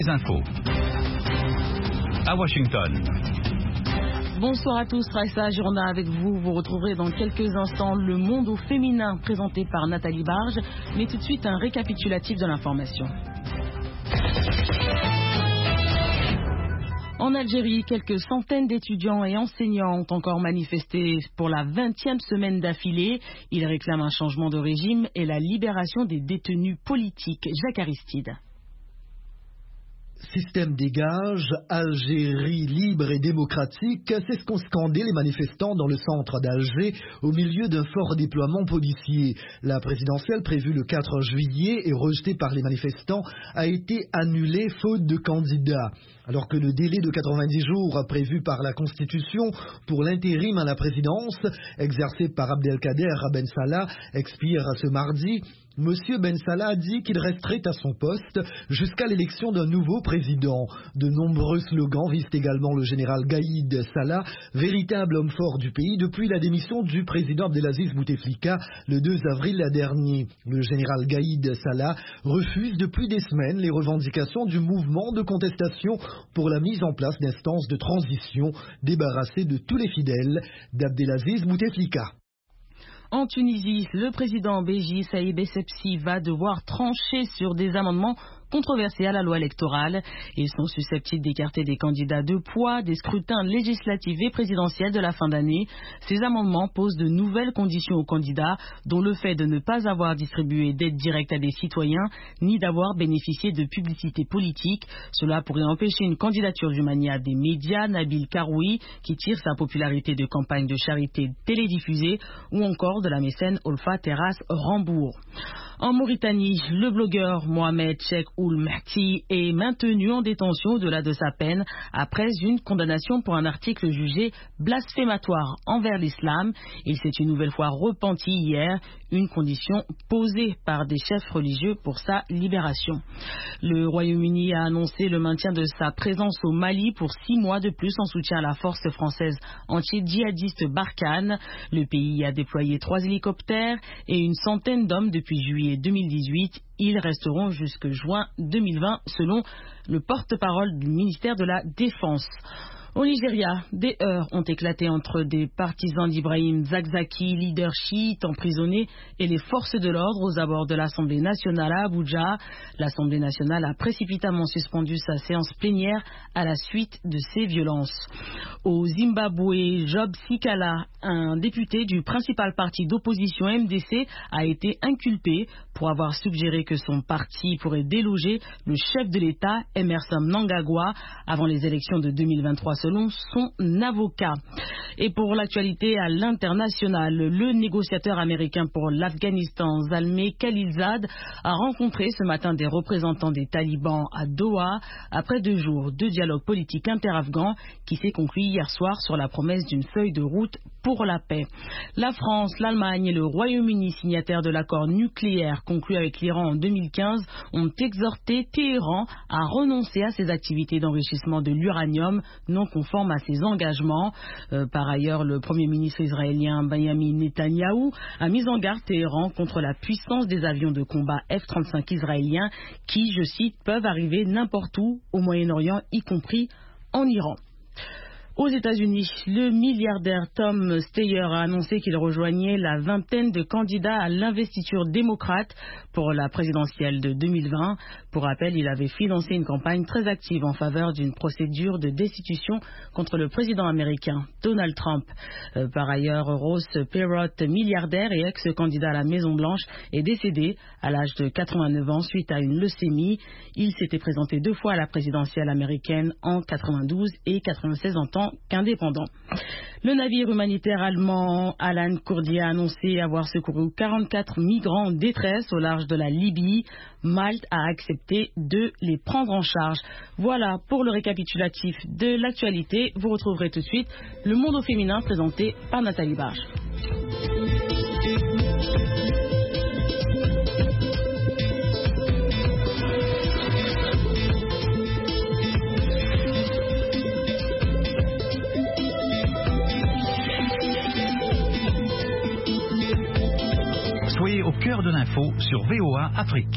Les infos. À Washington. Bonsoir à tous, Raissa Girona avec vous. Vous retrouverez dans quelques instants le monde au féminin présenté par Nathalie Barge. Mais tout de suite, un récapitulatif de l'information. En Algérie, quelques centaines d'étudiants et enseignants ont encore manifesté pour la 20e semaine d'affilée. Ils réclament un changement de régime et la libération des détenus politiques. Jacques Aristide. Système dégage, Algérie libre et démocratique, c'est ce qu'ont scandé les manifestants dans le centre d'Alger au milieu d'un fort déploiement policier. La présidentielle prévue le 4 juillet et rejetée par les manifestants a été annulée faute de candidats. Alors que le délai de 90 jours prévu par la Constitution pour l'intérim à la présidence, exercé par Abdelkader Ben Salah, expire ce mardi, M. Ben Salah a dit qu'il resterait à son poste jusqu'à l'élection d'un nouveau président. De nombreux slogans visent également le général Gaïd Salah, véritable homme fort du pays depuis la démission du président Abdelaziz Bouteflika le 2 avril dernier. Le général Gaïd Salah refuse depuis des semaines les revendications du mouvement de contestation pour la mise en place d'instances de transition débarrassées de tous les fidèles d'Abdelaziz Bouteflika. En Tunisie, le président Béji Saïd Essebsi va devoir trancher sur des amendements controversés à la loi électorale. Ils sont susceptibles d'écarter des candidats de poids des scrutins législatifs et présidentiels de la fin d'année. Ces amendements posent de nouvelles conditions aux candidats, dont le fait de ne pas avoir distribué d'aide directe à des citoyens, ni d'avoir bénéficié de publicité politique. Cela pourrait empêcher une candidature du mania des médias, Nabil Karoui, qui tire sa popularité de campagne de charité télédiffusée, ou encore de la mécène Olfa Terras Rambourg. En Mauritanie, le blogueur Mohamed Cheikh Ould Mehdi est maintenu en détention au-delà de sa peine après une condamnation pour un article jugé blasphématoire envers l'islam. Il s'est une nouvelle fois repenti hier, une condition posée par des chefs religieux pour sa libération. Le Royaume-Uni a annoncé le maintien de sa présence au Mali pour 6 mois de plus en soutien à la force française anti-djihadiste Barkhane. Le pays a déployé 3 hélicoptères et une centaine d'hommes depuis juillet 2018. Ils resteront jusque juin 2020 selon le porte-parole du ministère de la Défense. Au Nigeria, des heurts ont éclaté entre des partisans d'Ibrahim Zakzaki, leader chiite emprisonné, et les forces de l'ordre aux abords de l'Assemblée nationale à Abuja. L'Assemblée nationale a précipitamment suspendu sa séance plénière à la suite de ces violences. Au Zimbabwe, Job Sikala, un député du principal parti d'opposition MDC, a été inculpé pour avoir suggéré que son parti pourrait déloger le chef de l'État, Emmerson Mnangagwa, avant les élections de 2023. Selon son avocat. Et pour l'actualité à l'international, le négociateur américain pour l'Afghanistan, Zalmay Khalilzad, a rencontré ce matin des représentants des talibans à Doha après 2 jours de dialogue politique interafghan qui s'est conclu hier soir sur la promesse d'une feuille de route pour la paix. La France, l'Allemagne et le Royaume-Uni, signataires de l'accord nucléaire conclu avec l'Iran en 2015, ont exhorté Téhéran à renoncer à ses activités d'enrichissement de l'uranium non conforme à ses engagements. Par ailleurs, le Premier ministre israélien Benjamin Netanyahou a mis en garde Téhéran contre la puissance des avions de combat F-35 israéliens qui, je cite, peuvent arriver n'importe où au Moyen-Orient, y compris en Iran. Aux États-Unis, le milliardaire Tom Steyer a annoncé qu'il rejoignait la vingtaine de candidats à l'investiture démocrate pour la présidentielle de 2020. Pour rappel, il avait financé une campagne très active en faveur d'une procédure de destitution contre le président américain Donald Trump. Par ailleurs, Ross Perot, milliardaire et ex-candidat à la Maison-Blanche, est décédé à l'âge de 89 ans suite à une leucémie. Il s'était présenté 2 fois à la présidentielle américaine en 92 et 96 en tant qu'indépendant. Le navire humanitaire allemand Alan Kurdi a annoncé avoir secouru 44 migrants en détresse au large de la Libye. Malte a accepté de les prendre en charge. Voilà pour le récapitulatif de l'actualité. Vous retrouverez tout de suite le monde au féminin présenté par Nathalie Barge. Soyez au cœur de l'info sur VOA Afrique.